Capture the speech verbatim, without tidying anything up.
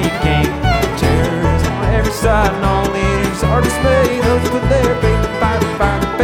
king. Terrorism on every side, and all leaders are dismayed. Those who put their faith in fighting fire.